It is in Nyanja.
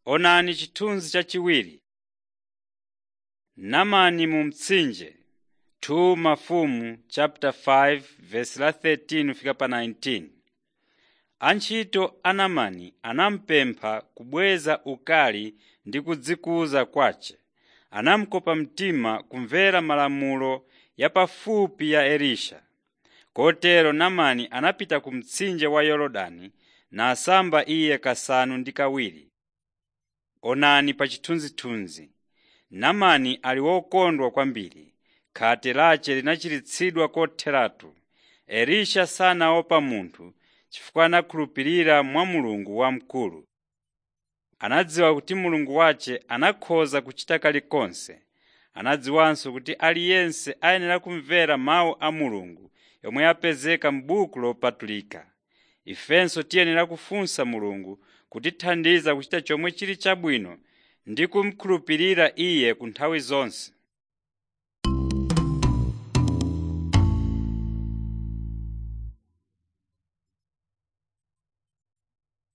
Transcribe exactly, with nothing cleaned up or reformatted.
Onani chithunzi chachiwiri. Naamani mu mtsinje. two Mafumu chapter five verse la thirteen fika pa nineteen. Antchito a Naamani anampempha kubweza ukali ndi kudzikuza kwace. Anamukopa mtima kumvera malamulo ya pafupi ya Elisha. Kotero Naamani anapita ku mtsinje wa Yorodani na asamba iye kasanu ndi kawiri. Onani pa chithunzithunzi. Naamani ali wokondwa kwambiri. Khate lace linachiritsidwa kotheratu. Elisha sanaopa munthu chifukwa anakhulupirira mwa Mulungu wamkulu. Anadziwa kuti Mulungu wace anakhoza kuchita kalikonse. Anadziwanso kuti aliyense ayenera kumvera mawu a Mulungu yomwe yapezeka m'buku lopatulika. Ifenso tiyenera kufunsa Mulungu kutithandiza kuchita chomwe chili chabwino ndi kumkhulupirira Iye ku nthawi zonse.